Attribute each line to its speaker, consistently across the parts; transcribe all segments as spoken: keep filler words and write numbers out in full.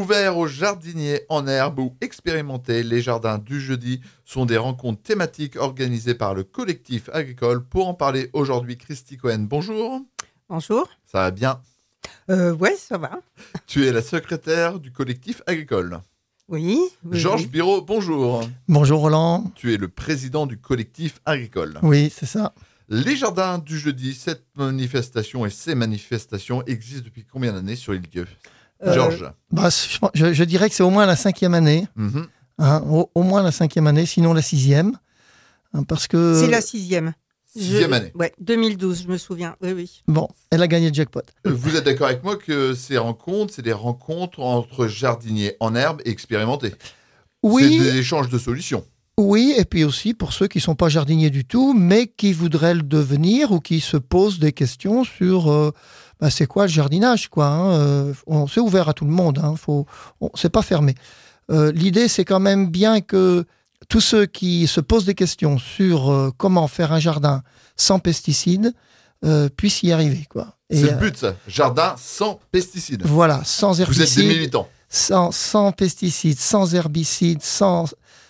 Speaker 1: Ouverts aux jardiniers en herbe ou expérimentés, les jardins du jeudi sont des rencontres thématiques organisées par le collectif agricole. Pour en parler aujourd'hui, Christy Cohen, bonjour.
Speaker 2: Bonjour.
Speaker 1: Ça va bien?
Speaker 2: euh, Ouais, ça va.
Speaker 1: Tu es la secrétaire du collectif agricole.
Speaker 2: Oui. oui
Speaker 1: Georges
Speaker 2: oui.
Speaker 1: Biro, bonjour.
Speaker 3: Bonjour Roland.
Speaker 1: Tu es le président du collectif agricole.
Speaker 3: Oui, c'est ça.
Speaker 1: Les jardins du jeudi, cette manifestation et ces manifestations existent depuis combien d'années sur l'île-Dieu?
Speaker 2: Euh,
Speaker 1: Georges.
Speaker 3: Bah, je, je dirais que c'est au moins la cinquième année.
Speaker 1: Mm-hmm.
Speaker 3: Hein, au, au moins la cinquième année, sinon la sixième. Hein, parce que...
Speaker 2: C'est la sixième.
Speaker 1: Sixième
Speaker 2: je...
Speaker 1: année.
Speaker 2: Ouais, deux mille douze, je me souviens. Oui, oui.
Speaker 3: Bon, elle a gagné le jackpot.
Speaker 1: Vous êtes d'accord avec moi que ces rencontres, c'est des rencontres entre jardiniers en herbe et expérimentés?
Speaker 3: Oui.
Speaker 1: C'est des échanges de solutions.
Speaker 3: Oui, et puis aussi pour ceux qui ne sont pas jardiniers du tout, mais qui voudraient le devenir ou qui se posent des questions sur euh, bah, c'est quoi le jardinage, quoi. Hein, euh, on, c'est ouvert à tout le monde, hein, faut, on, c'est pas fermé. Euh, l'idée, c'est quand même bien que tous ceux qui se posent des questions sur euh, comment faire un jardin sans pesticides euh, puissent y arriver, quoi. Et,
Speaker 1: c'est le but, ça. Jardin sans pesticides.
Speaker 3: Voilà, sans herbicides.
Speaker 1: Vous êtes des militants.
Speaker 3: Sans, sans pesticides, sans herbicides, sans...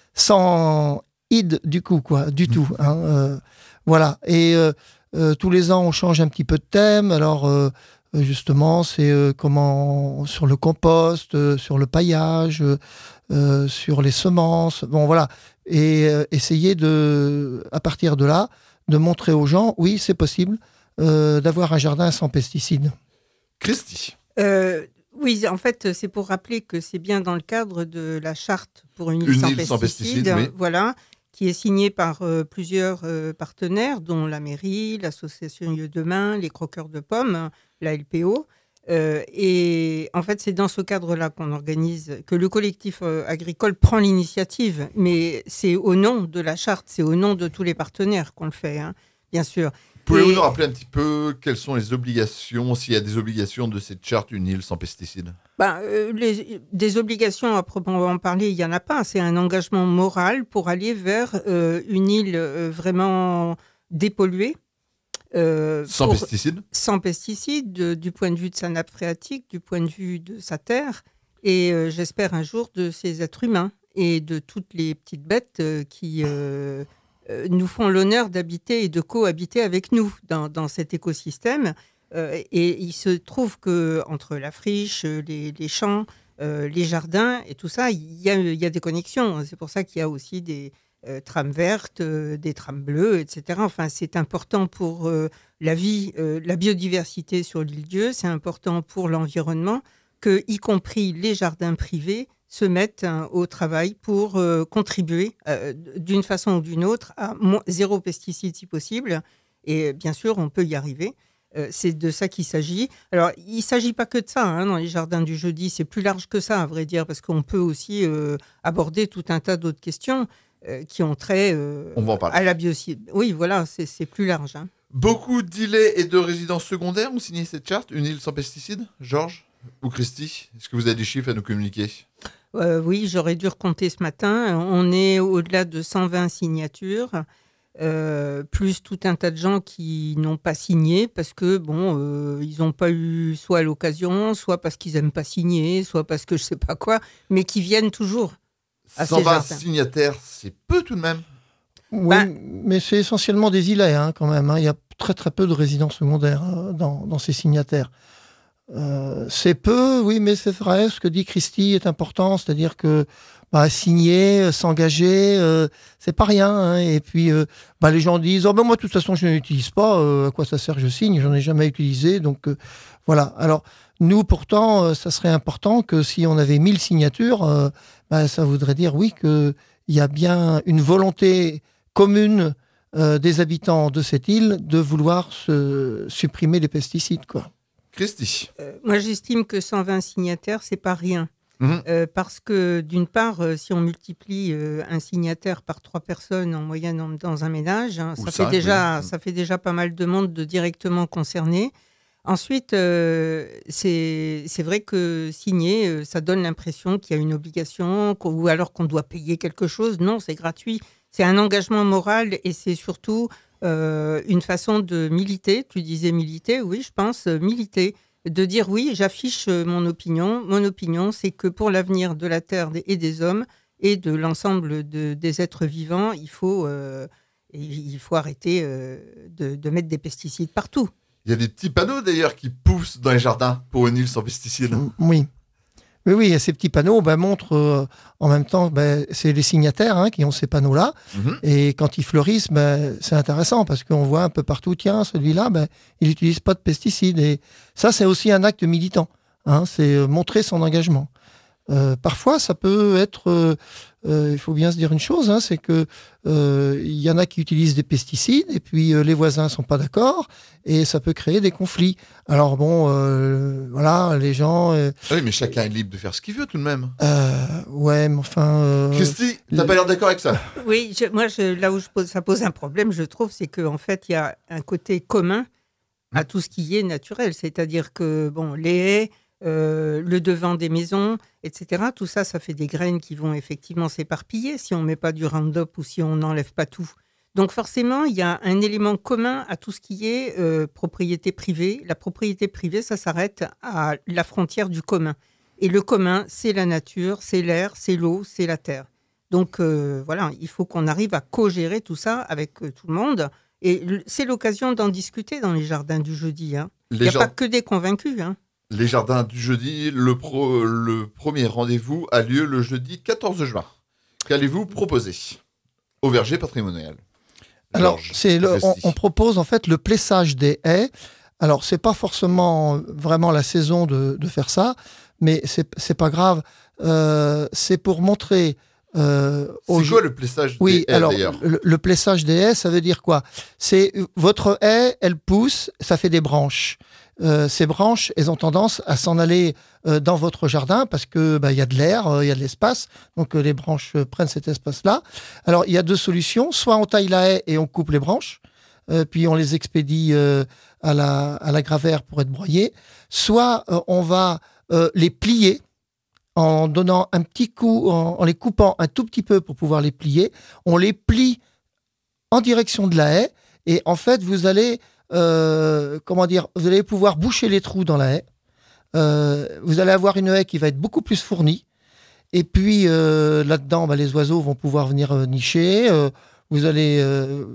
Speaker 3: sans id du coup, quoi, du tout. Hein, euh, voilà. Et euh, euh, tous les ans, on change un petit peu de thème. Alors, euh, justement, c'est euh, comment sur le compost, euh, sur le paillage, euh, sur les semences. Bon, voilà. Et euh, essayer de, à partir de là, de montrer aux gens, oui, c'est possible euh, d'avoir un jardin sans pesticides.
Speaker 1: Christy.
Speaker 2: Euh, Oui, en fait, c'est pour rappeler que c'est bien dans le cadre de la charte pour une île,
Speaker 1: une
Speaker 2: sans,
Speaker 1: île
Speaker 2: pesticides,
Speaker 1: sans pesticides, oui.
Speaker 2: voilà, qui est signée par euh, plusieurs euh, partenaires, dont la mairie, l'association Lieu Demain, les croqueurs de pommes, la L P O. Euh, et en fait, c'est dans ce cadre-là qu'on organise, que le collectif euh, agricole prend l'initiative, mais c'est au nom de la charte, c'est au nom de tous les partenaires qu'on le fait, hein, bien sûr.
Speaker 1: Pouvez-vous
Speaker 2: Et...
Speaker 1: nous rappeler un petit peu quelles sont les obligations, s'il y a des obligations de cette charte Une île sans pesticides?
Speaker 2: ben, euh, les, Des obligations à proprement parler, il n'y en a pas. C'est un engagement moral pour aller vers euh, une île euh, vraiment dépolluée. Euh,
Speaker 1: sans
Speaker 2: pour,
Speaker 1: pesticides
Speaker 2: Sans pesticides, de, du point de vue de sa nappe phréatique, du point de vue de sa terre, et euh, j'espère un jour de ses êtres humains et de toutes les petites bêtes euh, qui... Euh, Euh, nous font l'honneur d'habiter et de cohabiter avec nous dans, dans cet écosystème. Euh, et il se trouve qu'entre la friche, les, les champs, euh, les jardins et tout ça, il y a, il y a des connexions. C'est pour ça qu'il y a aussi des euh, trames vertes, euh, des trames bleues, et cetera. Enfin, c'est important pour euh, la vie, euh, la biodiversité sur l'île-Dieu. C'est important pour l'environnement que, y compris les jardins privés, se mettent hein, au travail pour euh, contribuer euh, d'une façon ou d'une autre à mo- zéro pesticide si possible. Et bien sûr, on peut y arriver. Euh, c'est de ça qu'il s'agit. Alors, il ne s'agit pas que de ça hein, dans les jardins du jeudi. C'est plus large que ça, à vrai dire, parce qu'on peut aussi euh, aborder tout un tas d'autres questions euh, qui ont trait euh,
Speaker 1: On va en parler.
Speaker 2: à la biocide. Oui, voilà, c'est, c'est plus large. Hein.
Speaker 1: Beaucoup d'îlets et de résidences secondaires ont signé cette charte Une île sans pesticides. Georges ou Christy, est-ce que vous avez des chiffres à nous communiquer?
Speaker 2: Euh, oui, j'aurais dû recompter ce matin. On est au-delà de cent vingt signatures, euh, plus tout un tas de gens qui n'ont pas signé parce que bon, euh, ils n'ont pas eu soit l'occasion, soit parce qu'ils n'aiment pas signer, soit parce que je sais pas quoi, mais qui viennent toujours. À
Speaker 1: cent vingt signataires, c'est peu tout de même.
Speaker 3: Oui,
Speaker 2: Ben,
Speaker 3: mais c'est essentiellement des îlets hein, quand même. Hein. Il y a très très peu de résidences secondaires euh, dans, dans ces signataires. Euh, c'est peu, oui, mais c'est vrai. Ce que dit Christy est important, c'est-à-dire que bah, signer, s'engager, euh, c'est pas rien. Hein. Et puis, euh, bah, les gens disent, oh ben moi de toute façon je n'utilise pas. Euh, à quoi ça sert? Je signe, j'en ai jamais utilisé. Donc euh, voilà. Alors nous, pourtant, euh, ça serait important que si on avait mille signatures, euh, bah, ça voudrait dire oui que il y a bien une volonté commune euh, des habitants de cette île de vouloir se supprimer les pesticides, quoi.
Speaker 1: Christy.
Speaker 2: Euh, moi, j'estime que cent vingt signataires, c'est pas rien.
Speaker 1: Mmh.
Speaker 2: Euh, parce que, d'une part, euh, si on multiplie euh, un signataire par trois personnes en moyenne en, dans un ménage, hein, ça,
Speaker 1: cinq,
Speaker 2: fait déjà,
Speaker 1: oui.
Speaker 2: ça fait déjà pas mal de monde de directement concerné. Ensuite, euh, c'est, c'est vrai que signer, euh, ça donne l'impression qu'il y a une obligation ou alors qu'on doit payer quelque chose. Non, c'est gratuit. C'est un engagement moral et c'est surtout euh, une façon de militer. Tu disais militer, oui, je pense, euh, militer. de dire oui, j'affiche mon opinion. Mon opinion, c'est que pour l'avenir de la Terre et des hommes et de l'ensemble de, des êtres vivants, il faut, euh, il faut arrêter euh, de, de mettre des pesticides partout.
Speaker 1: Il y a des petits panneaux d'ailleurs qui poussent dans les jardins pour une île sans pesticides.
Speaker 3: Oui. Oui, oui, et ces petits panneaux ben, montrent euh, en même temps, ben, c'est les signataires hein, qui ont ces panneaux-là. Mm-hmm. Et quand ils fleurissent, ben, c'est intéressant parce qu'on voit un peu partout, tiens, celui-là, ben, il n'utilise pas de pesticides. Et ça, c'est aussi un acte militant. Hein, c'est montrer son engagement. Euh, parfois, ça peut être... Euh, euh, il faut bien se dire une chose, hein, c'est que euh, il y en a qui utilisent des pesticides et puis euh, les voisins sont pas d'accord et ça peut créer des conflits. Alors bon, euh, voilà, les gens... Euh,
Speaker 1: oui, mais chacun est libre de faire ce qu'il veut tout de même.
Speaker 3: Euh, ouais, mais enfin... Euh,
Speaker 1: Christy, t'as le... pas l'air d'accord avec ça?
Speaker 2: Oui, je, moi, je, là où je pose, ça pose un problème, je trouve, c'est qu'en fait, il y a un côté commun à tout ce qui est naturel. C'est-à-dire que, bon, les haies... Euh, le devant des maisons, et cetera. Tout ça, ça fait des graines qui vont effectivement s'éparpiller si on ne met pas du Roundup ou si on n'enlève pas tout. Donc forcément, il y a un élément commun à tout ce qui est euh, propriété privée. La propriété privée, ça s'arrête à la frontière du commun. Et le commun, c'est la nature, c'est l'air, c'est l'eau, c'est la terre. Donc euh, voilà, il faut qu'on arrive à co-gérer tout ça avec euh, tout le monde. Et c'est l'occasion d'en discuter dans les jardins du jeudi. Hein. Il n'y a jard... pas que des convaincus, hein.
Speaker 1: Les jardins du jeudi, le, pro, le premier rendez-vous a lieu le jeudi quatorze juin. Qu'allez-vous proposer au verger patrimonial?
Speaker 3: Alors, c'est le, on, on propose en fait le plessage des haies. Alors, c'est pas forcément vraiment la saison de, de faire ça, mais c'est, c'est pas grave. Euh, c'est pour montrer...
Speaker 1: Euh, c'est quoi le plessage
Speaker 3: oui,
Speaker 1: des haies
Speaker 3: alors,
Speaker 1: d'ailleurs
Speaker 3: le, le plessage des haies, ça veut dire quoi? C'est votre haie, elle pousse, ça fait des branches. Euh, ces branches, elles ont tendance à s'en aller euh, dans votre jardin parce que bah, y a de l'air, il euh, y a de l'espace, donc euh, les branches euh, prennent cet espace-là. Alors il y a deux solutions, soit on taille la haie et on coupe les branches, euh, puis on les expédie euh, à la à la gravère pour être broyées, soit euh, on va euh, les plier en donnant un petit coup, en, en les coupant un tout petit peu pour pouvoir les plier. On les plie en direction de la haie et en fait vous allez Euh, comment dire, vous allez pouvoir boucher les trous dans la haie. Euh, vous allez avoir une haie qui va être beaucoup plus fournie. Et puis euh, là-dedans, bah, les oiseaux vont pouvoir venir euh, nicher. Euh, vous allez, euh,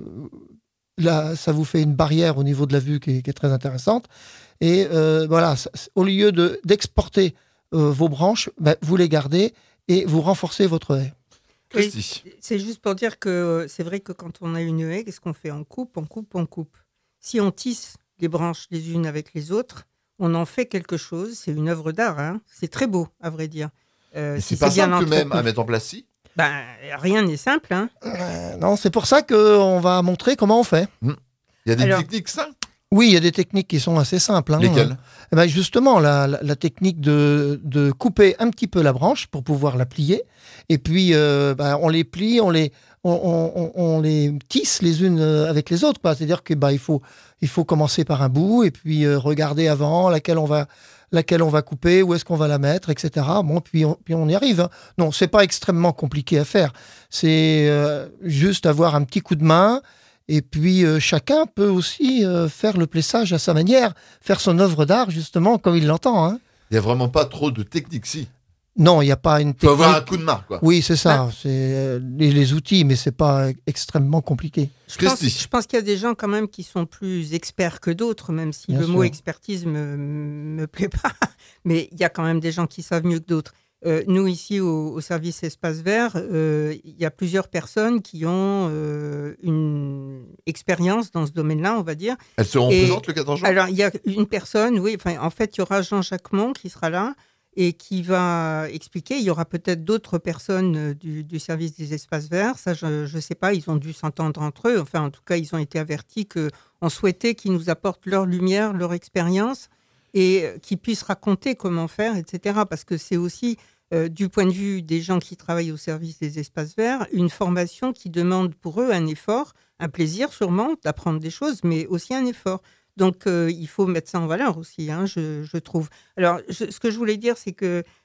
Speaker 3: là, ça vous fait une barrière au niveau de la vue qui est, qui est très intéressante. Et euh, voilà, ça, au lieu de d'exporter euh, vos branches, bah, vous les gardez et vous renforcez votre haie.
Speaker 2: Oui, c'est juste pour dire que c'est vrai que quand on a une haie, qu'est-ce qu'on fait? On coupe, on coupe, on coupe. Si on tisse les branches les unes avec les autres, on en fait quelque chose. C'est une œuvre d'art. Hein. C'est très beau, à vrai dire.
Speaker 1: Euh, c'est si pas c'est simple même à mettre en place, si
Speaker 2: ben, rien n'est simple. Hein.
Speaker 3: Euh, non, c'est pour ça qu'on va montrer comment on fait.
Speaker 1: Mmh. Il y a des Alors, techniques simples.
Speaker 3: Oui, il y a des techniques qui sont assez simples. Hein.
Speaker 1: Lesquelles?
Speaker 3: Eh ben justement, la, la, la technique de, de couper un petit peu la branche pour pouvoir la plier. Et puis, euh, ben, on les plie, on les... On, on, on les tisse les unes avec les autres, quoi. C'est-à-dire que bah il faut il faut commencer par un bout et puis euh, regarder avant laquelle on va laquelle on va couper, où est-ce qu'on va la mettre, et cetera. Bon, puis on, puis on y arrive. Hein. Non, c'est pas extrêmement compliqué à faire. C'est euh, juste avoir un petit coup de main et puis euh, chacun peut aussi euh, faire le plessage à sa manière, faire son œuvre d'art justement comme il l'entend. Hein.
Speaker 1: Il y a vraiment pas trop de technique, si.
Speaker 3: Non, il n'y a pas une technique.
Speaker 1: Il faut avoir un coup de main, quoi.
Speaker 3: Oui, c'est ça. Ouais. C'est euh, les, les outils, mais c'est pas extrêmement compliqué.
Speaker 2: Je pense, je pense qu'il y a des gens quand même qui sont plus experts que d'autres, même si Bien le sûr. mot expertise me me plaît pas. Mais il y a quand même des gens qui savent mieux que d'autres. Euh, nous ici au, au service Espace Vert, euh, il y a plusieurs personnes qui ont euh, une expérience dans ce domaine-là, on va dire.
Speaker 1: Elles seront Et, présentes le quatorze juin.
Speaker 2: Alors il y a une personne, oui. Enfin, en fait, il y aura Jean-Jacques Mont qui sera là. Et qui va expliquer. Il y aura peut-être d'autres personnes du, du service des espaces verts. Ça, je ne sais pas. Ils ont dû s'entendre entre eux. Enfin, en tout cas, ils ont été avertis qu'on souhaitait qu'ils nous apportent leur lumière, leur expérience et qu'ils puissent raconter comment faire, et cetera. Parce que c'est aussi, euh, du point de vue des gens qui travaillent au service des espaces verts, une formation qui demande pour eux un effort, un plaisir sûrement d'apprendre des choses, mais aussi un effort. Donc, euh, il faut mettre ça en valeur aussi, hein, je, je trouve. Alors, je, ce que je voulais dire, c'est que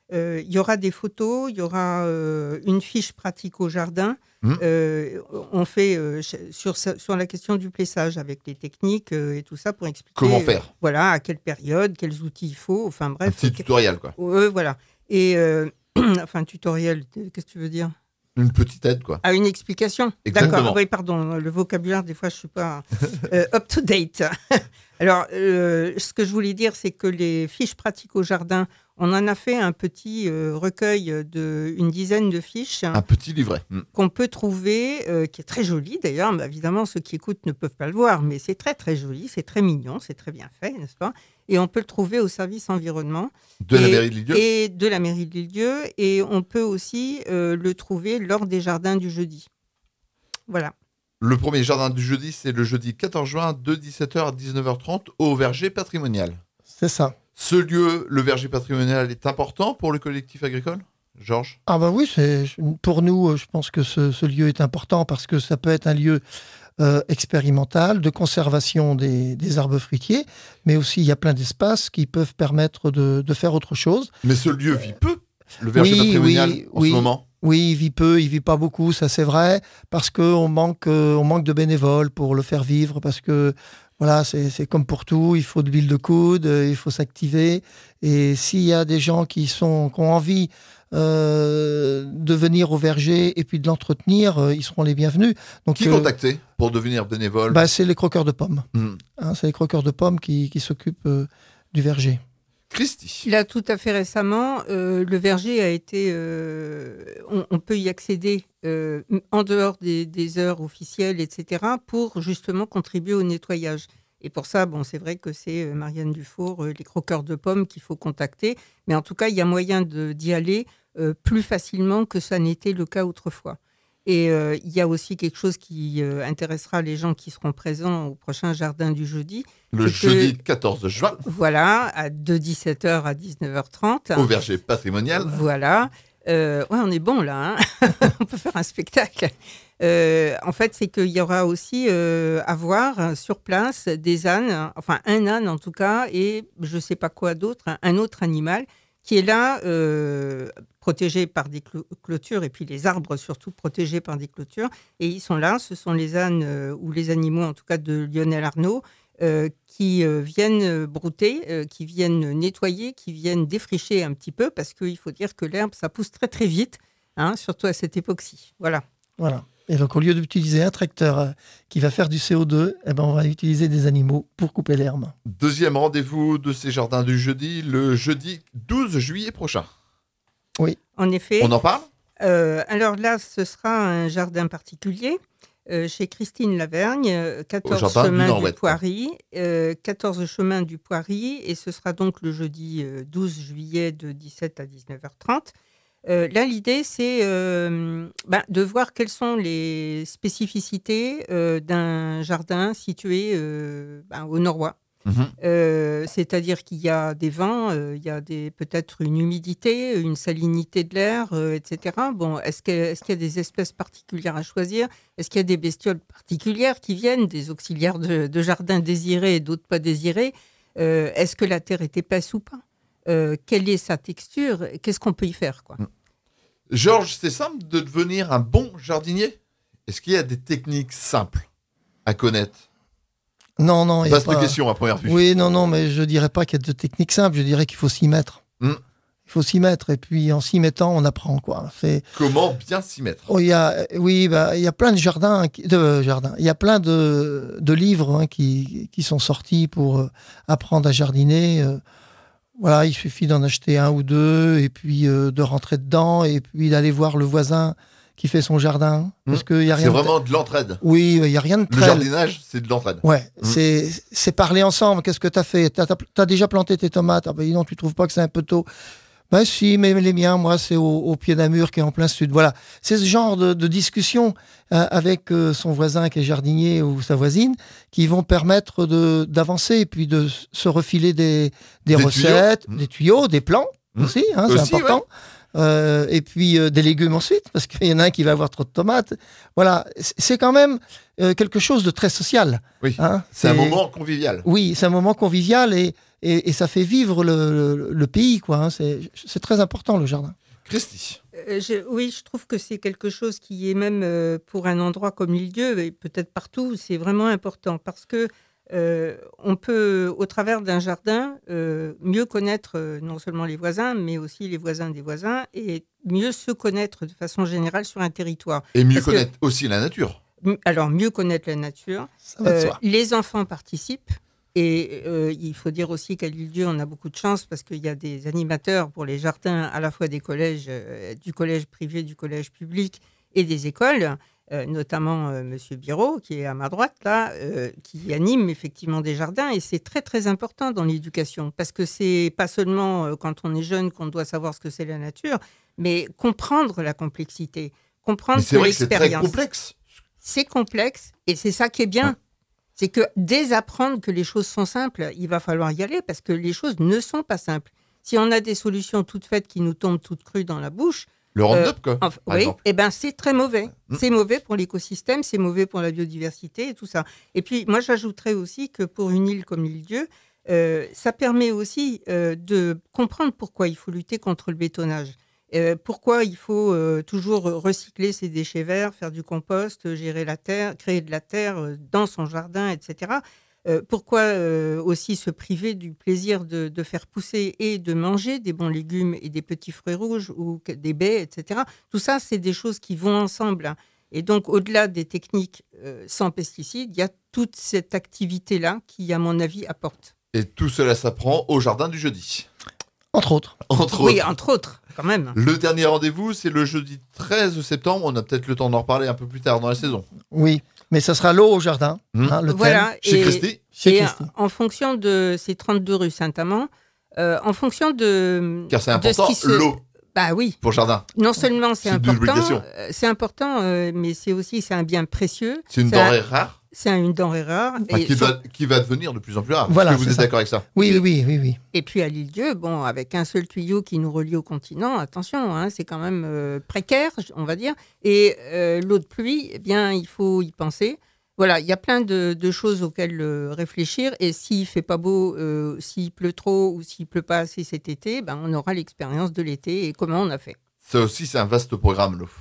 Speaker 2: Euh, il y aura des photos, il y aura euh, une fiche pratique au jardin. Mmh. Euh, on fait euh, sur, sur la question du plessage avec les techniques euh, et tout ça pour expliquer
Speaker 1: comment faire.
Speaker 2: Euh, voilà, à quelle période, quels outils il faut. Enfin bref.
Speaker 1: Un petit
Speaker 2: okay.
Speaker 1: tutoriel, quoi.
Speaker 2: Euh, voilà. Et euh, enfin, tutoriel, qu'est-ce que tu veux dire?
Speaker 1: Une petite aide, quoi.
Speaker 2: À une explication.
Speaker 1: Exactement.
Speaker 2: D'accord. Oui, pardon. Le vocabulaire, des fois, je ne suis pas euh, up to date. Alors, euh, ce que je voulais dire, c'est que les fiches pratiques au jardin, on en a fait un petit euh, recueil d'une dizaine de fiches.
Speaker 1: Un petit livret.
Speaker 2: Mmh. Qu'on peut trouver, euh, qui est très joli d'ailleurs. Mais évidemment, ceux qui écoutent ne peuvent pas le voir, mais c'est très, très joli, c'est très mignon, c'est très bien fait, n'est-ce pas? Et on peut le trouver au service environnement.
Speaker 1: De
Speaker 2: et,
Speaker 1: la mairie de Lille-Dieu.
Speaker 2: Et de la mairie de Lille-Dieu. Et on peut aussi euh, le trouver lors des jardins du jeudi. Voilà.
Speaker 1: Le premier jardin du jeudi, c'est le jeudi quatorze juin de dix-sept heures à dix-neuf heures trente au verger patrimonial.
Speaker 3: C'est ça.
Speaker 1: Ce lieu, le verger patrimonial, est important pour le collectif agricole, Georges?
Speaker 3: Ah ben oui, c'est, pour nous, je pense que ce, ce lieu est important parce que ça peut être un lieu euh, expérimental de conservation des, des arbres fruitiers, mais aussi il y a plein d'espaces qui peuvent permettre de, de faire autre chose.
Speaker 1: Mais ce lieu vit peu, le verger
Speaker 3: oui,
Speaker 1: patrimonial,
Speaker 3: oui,
Speaker 1: en
Speaker 3: oui.
Speaker 1: ce moment.
Speaker 3: Oui, il vit peu, il vit pas beaucoup, ça c'est vrai, parce qu'on manque, euh, on manque de bénévoles pour le faire vivre, parce que voilà, c'est, c'est comme pour tout, il faut de l'huile de coude, euh, il faut s'activer, et s'il y a des gens qui, sont, qui ont envie euh, de venir au verger et puis de l'entretenir, euh, ils seront les bienvenus. Donc,
Speaker 1: qui
Speaker 3: euh,
Speaker 1: contacter pour devenir bénévole?
Speaker 3: bah, c'est les croqueurs de pommes.
Speaker 1: Mmh.
Speaker 3: Hein, c'est les croqueurs de pommes qui, qui s'occupent euh, du verger.
Speaker 1: Christy.
Speaker 2: Là, tout à fait récemment, euh, le verger a été... Euh, on, on peut y accéder euh, en dehors des, des heures officielles, et cetera, pour justement contribuer au nettoyage. Et pour ça, bon, c'est vrai que c'est euh, Marianne Dufour, euh, les croqueurs de pommes qu'il faut contacter. Mais en tout cas, il y a moyen de, d'y aller euh, plus facilement que ça n'était le cas autrefois. Et euh, il y a aussi quelque chose qui euh, intéressera les gens qui seront présents au prochain jardin du jeudi.
Speaker 1: Le jeudi que, quatorze juin.
Speaker 2: Voilà, à, de dix-sept heures à dix-neuf heures trente.
Speaker 1: Au verger patrimonial.
Speaker 2: Voilà. Euh, ouais, on est bon là. Hein. On peut faire un spectacle. Euh, en fait, c'est qu'il y aura aussi euh, à voir sur place des ânes, enfin un âne en tout cas, et je ne sais pas quoi d'autre, un autre animal qui est là, euh, protégé par des clôtures, et puis les arbres surtout protégés par des clôtures. Et ils sont là, ce sont les ânes, euh, ou les animaux en tout cas de Lionel Arnaud, euh, qui euh, viennent brouter, euh, qui viennent nettoyer, qui viennent défricher un petit peu, parce qu'il faut dire que l'herbe, ça pousse très très vite, hein, surtout à cette époque-ci. Voilà.
Speaker 3: Voilà. Et donc, au lieu d'utiliser un tracteur euh, qui va faire du C O deux, eh ben, on va utiliser des animaux pour couper l'herbe.
Speaker 1: Deuxième rendez-vous de ces jardins du jeudi, le jeudi douze juillet prochain.
Speaker 3: Oui.
Speaker 2: En effet.
Speaker 1: On en parle
Speaker 2: euh, Alors là, ce sera un jardin particulier, euh, chez Christine Lavergne, quatorze chemin du Poiry, euh, quatorze chemin du Poiry, et ce sera donc le jeudi euh, douze juillet de dix-sept à dix-neuf heures trente. Euh, là, l'idée, c'est euh, ben, de voir quelles sont les spécificités euh, d'un jardin situé euh, ben, au Noroît. Mmh. Euh, c'est-à-dire qu'il y a des vents, euh, il y a des, peut-être une humidité, une salinité de l'air, euh, et cetera. Bon, est-ce, que, est-ce qu'il y a des espèces particulières à choisir? Est-ce qu'il y a des bestioles particulières qui viennent, des auxiliaires de, de jardin désirés et d'autres pas désirés? euh, Est-ce que la terre est épaisse ou pas? Euh, quelle est sa texture? Qu'est-ce qu'on peut y faire, quoi?
Speaker 1: Georges, c'est simple de devenir un bon jardinier? Est-ce qu'il y a des techniques simples à connaître?
Speaker 3: Non, non.
Speaker 1: Vaste
Speaker 3: pas...
Speaker 1: question à première vue.
Speaker 3: Oui, non, non, mais je ne dirais pas qu'il y a de techniques simples. Je dirais qu'il faut s'y mettre. Mm. Il faut s'y mettre. Et puis, en s'y mettant, on apprend, quoi. C'est...
Speaker 1: Comment bien s'y mettre?
Speaker 3: Oh, y a, oui, bah, il y a plein de jardins, de euh, jardins. Il y a plein de, de livres hein, qui, qui sont sortis pour euh, apprendre à jardiner. Euh, Voilà, il suffit d'en acheter un ou deux et puis euh, de rentrer dedans et puis d'aller voir le voisin qui fait son jardin. Parce
Speaker 1: mmh.
Speaker 3: que y a rien
Speaker 1: c'est
Speaker 3: de...
Speaker 1: vraiment de l'entraide.
Speaker 3: Oui, il n'y a rien de très...
Speaker 1: Le jardinage, c'est de l'entraide.
Speaker 3: Ouais, mmh. c'est, c'est parler ensemble. Qu'est-ce que tu as fait? Tu as déjà planté tes tomates? Ah ben non, tu trouves pas que c'est un peu tôt? Ben si, mais les miens, moi, c'est au, au pied d'un mur qui est en plein sud. Voilà, c'est ce genre de, de discussion euh, avec euh, son voisin qui est jardinier ou sa voisine qui vont permettre de, d'avancer et puis de se refiler des, des, des recettes, tuyaux. des tuyaux, des plants mmh. aussi, hein,
Speaker 1: aussi,
Speaker 3: c'est important. Ouais. Euh, et puis euh, des légumes ensuite, parce qu'il y en a un qui va avoir trop de tomates. Voilà, c'est quand même euh, quelque chose de très social.
Speaker 1: Oui,
Speaker 3: hein.
Speaker 1: c'est, c'est un moment convivial.
Speaker 3: Oui, c'est un moment convivial et et, et ça fait vivre le, le, le pays, quoi. Hein. C'est, c'est très important, le jardin.
Speaker 1: Christy.
Speaker 2: Euh, je, oui, je trouve que c'est quelque chose qui est même euh, pour un endroit comme l'Île-Dieu, et peut-être partout, c'est vraiment important parce que euh, on peut, au travers d'un jardin, euh, mieux connaître euh, non seulement les voisins, mais aussi les voisins des voisins, et mieux se connaître de façon générale sur un territoire.
Speaker 1: Et mieux
Speaker 2: Parce
Speaker 1: connaître que, aussi la nature.
Speaker 2: Alors, mieux connaître la nature.
Speaker 3: Ça va de
Speaker 2: Euh,
Speaker 3: soi.
Speaker 2: les enfants participent. Et euh, il faut dire aussi qu'à l'Île-Dieu, on a beaucoup de chance parce qu'il y a des animateurs pour les jardins, à la fois des collèges, euh, du collège privé, du collège public et des écoles, euh, notamment euh, Monsieur Biraud, qui est à ma droite, là, euh, qui anime effectivement des jardins. Et c'est très, très important dans l'éducation parce que c'est pas seulement euh, quand on est jeune qu'on doit savoir ce que c'est la nature, mais comprendre la complexité, comprendre
Speaker 1: Mais c'est
Speaker 2: que
Speaker 1: vrai que c'est très
Speaker 2: l'expérience.
Speaker 1: complexe.
Speaker 2: C'est complexe et c'est ça qui est bien.
Speaker 1: Ouais.
Speaker 2: C'est que désapprendre que les choses sont simples, il va falloir y aller parce que les choses ne sont pas simples. Si on a des solutions toutes faites qui nous tombent toutes crues dans la bouche,
Speaker 1: Le Roundup, quoi,
Speaker 2: enfin,
Speaker 1: par
Speaker 2: oui,
Speaker 1: exemple.
Speaker 2: eh ben c'est très mauvais.
Speaker 1: Mm.
Speaker 2: C'est mauvais pour l'écosystème, c'est mauvais pour la biodiversité et tout ça. Et puis moi j'ajouterais aussi que pour une île comme l'Île-Dieu, euh, ça permet aussi euh, de comprendre pourquoi il faut lutter contre le bétonnage. Euh, pourquoi il faut euh, toujours recycler ses déchets verts, faire du compost, gérer la terre, créer de la terre euh, dans son jardin, et cetera. Euh, pourquoi euh, aussi se priver du plaisir de, de faire pousser et de manger des bons légumes et des petits fruits rouges ou que- des baies, et cetera. Tout ça, c'est des choses qui vont ensemble. Hein. Et donc, au-delà des techniques euh, sans pesticides, il y a toute cette activité-là qui, à mon avis, apporte.
Speaker 1: Et tout cela s'apprend au jardin du jeudi.
Speaker 3: Entre autres.
Speaker 1: Entre
Speaker 2: Oui,
Speaker 1: autres.
Speaker 2: entre autres, quand même.
Speaker 1: Le dernier rendez-vous, c'est le jeudi treize septembre. On a peut-être le temps d'en reparler un peu plus tard dans la saison.
Speaker 3: Oui, mais ça sera l'eau au jardin,
Speaker 1: Mmh.
Speaker 3: hein, le
Speaker 2: Voilà.
Speaker 3: thème.
Speaker 1: Chez
Speaker 2: et-
Speaker 1: Christy.
Speaker 3: Chez
Speaker 2: Et
Speaker 3: Christy.
Speaker 2: en fonction de ces trente-deux rue Saint-Amand, euh, en fonction de,
Speaker 1: Car c'est
Speaker 2: de
Speaker 1: important,
Speaker 2: ce qui se...
Speaker 1: l'eau
Speaker 2: Bah oui,
Speaker 1: pour le jardin.
Speaker 2: non seulement c'est
Speaker 1: C'est une double
Speaker 2: important,
Speaker 1: obligation.
Speaker 2: euh, c'est important, euh, mais c'est aussi c'est un bien précieux.
Speaker 1: C'est une
Speaker 2: C'est un-
Speaker 1: denrée rare
Speaker 2: C'est un- une denrée rare.
Speaker 1: enfin,
Speaker 2: et,
Speaker 1: qui,
Speaker 2: sur-
Speaker 1: va, qui va devenir de plus en plus rare.
Speaker 3: Voilà,
Speaker 1: Est-ce que vous
Speaker 3: c'est
Speaker 1: êtes
Speaker 3: ça.
Speaker 1: d'accord avec ça?
Speaker 3: Oui, oui, oui, oui, oui.
Speaker 2: et puis à l'Île-Dieu, bon, avec un seul tuyau qui nous relie au continent, attention, hein, c'est quand même euh, précaire, on va dire. Et euh, l'eau de pluie, eh bien, il faut y penser. Voilà, il y a plein de, de choses auxquelles euh, réfléchir. Et s'il fait pas beau, euh, s'il pleut trop ou s'il pleut pas assez cet été, ben, on aura l'expérience de l'été et comment on a fait.
Speaker 1: Ça aussi, c'est un vaste programme, l'eau.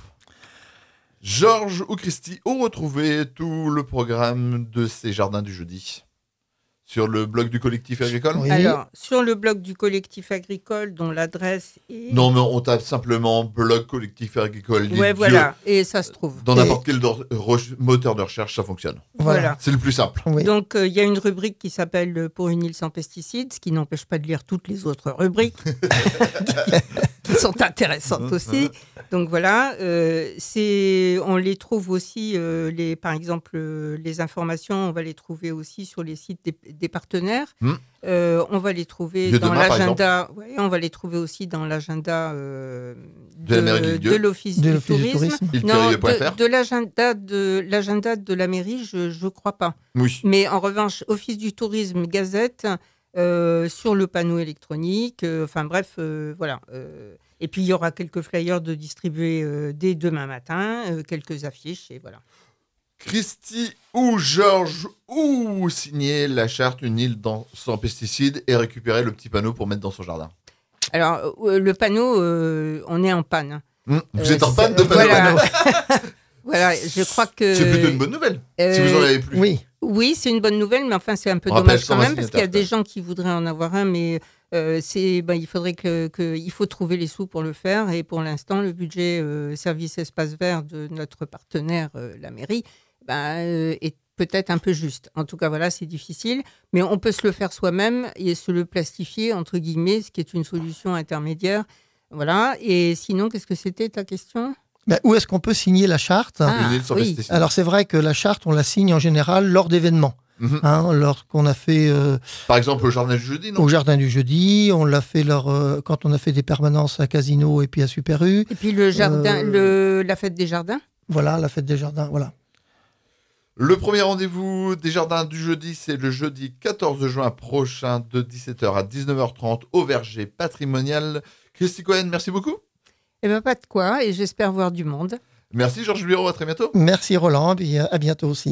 Speaker 1: Georges ou Christy ont retrouvé tout le programme de ces jardins du jeudi sur le blog du collectif agricole.
Speaker 3: Oui.
Speaker 2: Alors, sur le blog du collectif agricole, dont l'adresse est...
Speaker 1: Non, mais on tape simplement blog collectif agricole.
Speaker 2: Ouais,
Speaker 1: l'Île-Dieu.
Speaker 2: voilà, et ça se trouve.
Speaker 1: Dans
Speaker 3: Et-
Speaker 1: n'importe quel dor- re- moteur de recherche, ça fonctionne.
Speaker 3: Voilà.
Speaker 2: Voilà.
Speaker 1: C'est le plus simple.
Speaker 3: Oui.
Speaker 2: Donc, euh, il y a une rubrique qui s'appelle euh, Pour une île sans pesticides, ce qui n'empêche pas de lire toutes les autres rubriques qui sont intéressantes aussi. Donc voilà, euh, c'est, on les trouve aussi, euh, les, par exemple, euh, les informations, on va les trouver aussi sur les sites des, des partenaires.
Speaker 1: Hmm.
Speaker 2: Euh, on va les trouver
Speaker 1: Lieu
Speaker 2: dans
Speaker 1: demain, par
Speaker 2: l'agenda. Ouais, on va les trouver aussi dans l'agenda euh,
Speaker 1: De la mairie de l'Île-Dieu.
Speaker 2: de l'Office
Speaker 3: De
Speaker 2: du
Speaker 3: l'Office du
Speaker 2: tourisme.
Speaker 3: tourisme.
Speaker 2: Non,
Speaker 1: il-point F R.
Speaker 2: de, de l'agenda de l'agenda de la mairie, je je crois pas.
Speaker 1: Oui.
Speaker 2: Mais en revanche, Office du tourisme, Gazette, euh, sur le panneau électronique, euh, enfin bref, euh, voilà. euh, et puis il y aura quelques flyers de distribuer euh, dès demain matin, euh, quelques affiches, et voilà.
Speaker 1: Christy ou Georges ou signer la charte Une île dans, sans pesticides et récupérer le petit panneau pour mettre dans son jardin.
Speaker 2: Alors, euh, le panneau, euh, on est en panne.
Speaker 1: Hum, Vous
Speaker 2: Euh,
Speaker 1: êtes en
Speaker 2: c'est-
Speaker 1: panne de panneau.
Speaker 2: voilà. Voilà, je crois que...
Speaker 1: C'est plutôt une bonne nouvelle. Si
Speaker 2: euh,
Speaker 1: vous en avez plus.
Speaker 3: Oui.
Speaker 2: Oui, c'est une bonne nouvelle, mais enfin, c'est un peu
Speaker 1: On rappelle
Speaker 2: dommage quand
Speaker 1: cent vingt
Speaker 2: même, parce qu'il y a
Speaker 1: signataires,
Speaker 2: des gens qui voudraient en avoir un, mais euh, c'est, ben, il faudrait que, que- il faut trouver les sous pour le faire. Et pour l'instant, le budget euh, service espace vert de notre partenaire, euh, la mairie, ben, euh, est peut-être un peu juste. En tout cas, voilà, c'est difficile, mais on peut se le faire soi-même et se le plastifier, entre guillemets, ce qui est une solution intermédiaire. Voilà. Et sinon, qu'est-ce que c'était ta question?
Speaker 3: Ben, où est-ce qu'on peut signer la charte?
Speaker 2: Ah,
Speaker 1: Une île sans
Speaker 2: oui.
Speaker 1: pesticides.
Speaker 3: Alors c'est vrai que la charte, on la signe en général lors d'événements.
Speaker 1: Mhm.
Speaker 3: Hein, lorsqu'on a fait euh,
Speaker 1: Par exemple, au jardin du jeudi, non
Speaker 3: au Jardin du Jeudi, on l'a fait lors, euh, quand on a fait des permanences à Casino et puis à Super U.
Speaker 2: Et puis le jardin,
Speaker 3: Euh,
Speaker 2: le, la fête des jardins.
Speaker 3: Voilà, la fête des jardins, voilà.
Speaker 1: Le premier rendez-vous des jardins du jeudi, c'est le jeudi quatorze juin prochain de dix-sept heures à dix-neuf heures trente au Verger Patrimonial. Christy Cohen, merci beaucoup.
Speaker 2: Eh bien, pas de quoi, et j'espère voir du monde.
Speaker 1: Merci Georges Bureau, à très bientôt.
Speaker 3: Merci Roland, et puis à bientôt aussi.